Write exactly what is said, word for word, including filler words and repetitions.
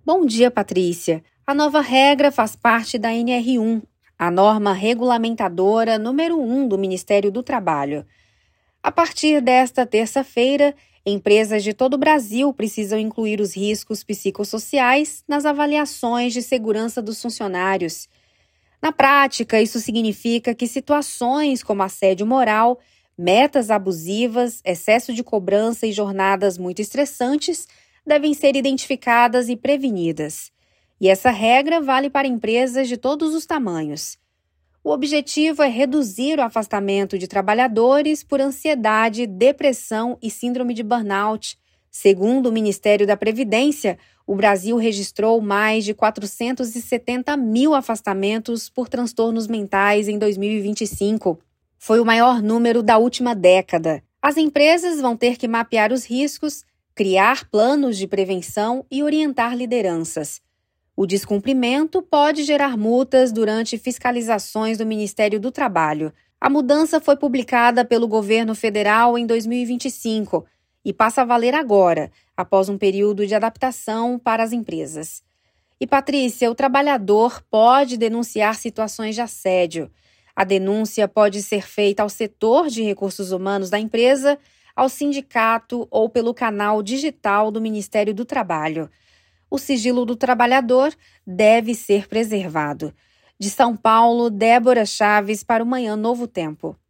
Bom dia, Patrícia. A nova regra faz parte da N R um, a norma regulamentadora número um do Ministério do Trabalho. A partir desta terça-feira, empresas de todo o Brasil precisam incluir os riscos psicossociais nas avaliações de segurança dos funcionários. Na prática, isso significa que situações como assédio moral, metas abusivas, excesso de cobrança e jornadas muito estressantes devem ser identificadas e prevenidas. E essa regra vale para empresas de todos os tamanhos. O objetivo é reduzir o afastamento de trabalhadores por ansiedade, depressão e síndrome de burnout. Segundo o Ministério da Previdência, o Brasil registrou mais de quatrocentos e setenta mil afastamentos por transtornos mentais em dois mil e vinte e cinco. Foi o maior número da última década. As empresas vão ter que mapear os riscos, criar planos de prevenção e orientar lideranças. O descumprimento pode gerar multas durante fiscalizações do Ministério do Trabalho. A mudança foi publicada pelo governo federal em dois mil e vinte e cinco e passa a valer agora, após um período de adaptação para as empresas. E, Patrícia, o trabalhador pode denunciar situações de assédio. A denúncia pode ser feita ao setor de recursos humanos da empresa, ao sindicato ou pelo canal digital do Ministério do Trabalho. O sigilo do trabalhador deve ser preservado. De São Paulo, Débora Chaves para o Manhã Novo Tempo.